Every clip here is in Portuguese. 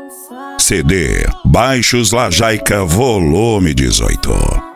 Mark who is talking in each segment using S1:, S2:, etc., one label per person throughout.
S1: CD Baixos Lajaica Volume 18.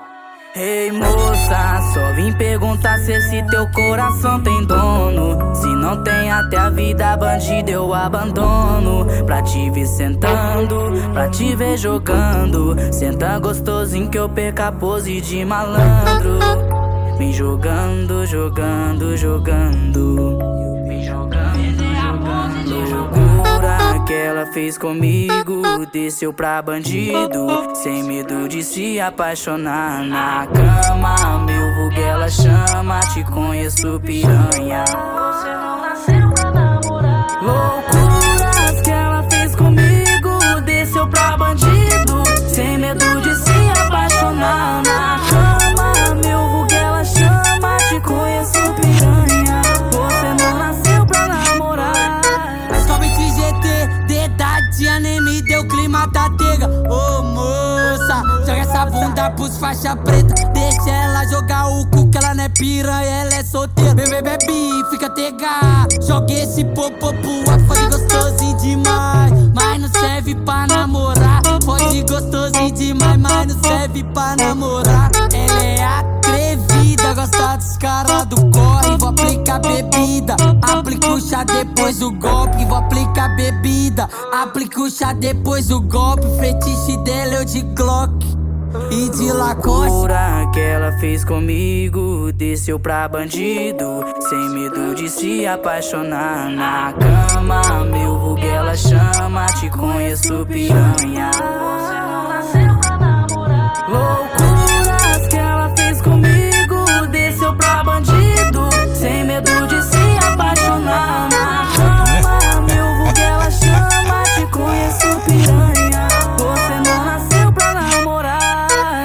S2: Ei moça, só vim perguntar se esse teu coração tem dono. Se não tem, até a vida bandida eu abandono. Pra te ver sentando, pra te ver jogando. Senta gostosinho que eu perca a pose de malandro. Me jogando, jogando, jogando. Me jogando, jogando, loucura que ela fez comigo. Desceu pra bandido, sem medo de se apaixonar. Na cama, meu vulgo ela chama. Te conheço, piranha. Você não nasceu pra namorar. Loucuras que ela fez comigo. Desceu pra bandido, sem medo de se apaixonar. Na cama, meu vulgo ela chama. Te conheço, piranha. Você não nasceu pra namorar.
S3: Somente GT, dedadinha nem me deu clima da tega. Ô moça, joga essa bunda pros faixa preta. Deixa ela jogar o cu que ela não é piranha, ela é solteira. Bebê, bebe, fica tega. Joga esse popô pro ar, fode gostosinho demais. Mas não serve pra namorar. Fode gostosinho demais, mas não serve pra namorar. Ela é atrevida, gosta dos caras do corre. Vou aplicar bebida, aplica o chá depois do golpe. Vou aplicar bebida, aplica o chá depois do golpe. Fetiche dela eu de Glock e de Lacoste.
S2: Loucura que ela fez comigo. Desceu pra bandido, sem medo de se apaixonar. Na cama, meu vulgo ela chama. Te conheço, piranha. Você não nasceu pra namorar. Loucuras que ela fez comigo. Desceu pra bandido, sem medo de se apaixonar. Na cama, meu vulgo ela chama. Te conheço, piranha. Você não nasceu pra namorar.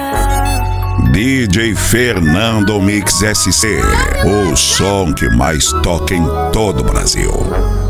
S1: DJ Fernando Mix SC, o som que mais toca em todo o Brasil.